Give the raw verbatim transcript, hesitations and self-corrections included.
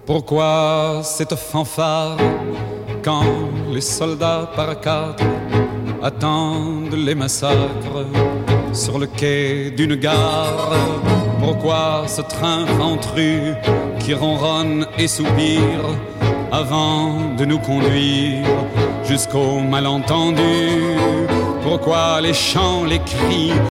Pourquoi cette fanfare quand les soldats par quatre attendent les massacres sur le quai d'une gare? Pourquoi ce train ventru qui ronronne et soupire avant de nous conduire jusqu'au malentendu? Pourquoi les chants, les cris